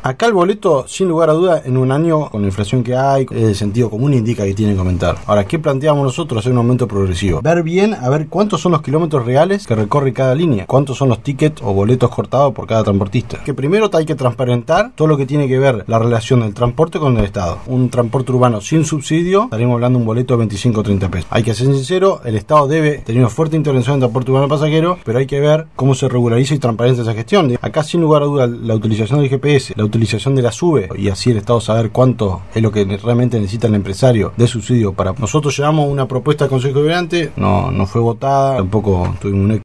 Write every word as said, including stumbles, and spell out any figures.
Acá el boleto, sin lugar a duda, en un año con la inflación que hay, el sentido común indica que tiene que aumentar. Ahora, ¿qué planteamos nosotros? Hacer un aumento progresivo. Ver bien, a ver cuántos son los kilómetros reales que recorre cada línea, cuántos son los tickets o boletos cortados por cada transportista. Que primero hay que transparentar todo lo que tiene que ver la relación del transporte con el Estado. Un transporte urbano sin subsidio, estaremos hablando de un boleto de veinticinco o treinta pesos. Hay que ser sincero, el Estado debe tener una fuerte intervención en el transporte urbano pasajero, pero hay que ver cómo se regulariza y transparenta esa gestión. Acá, sin lugar a duda, la utilización del G P S, la utilización de la SUBE, y así el Estado saber cuánto es lo que realmente necesita el empresario de subsidio para... Nosotros llevamos una propuesta al Consejo Deliberante, no, no fue votada, tampoco tuvimos un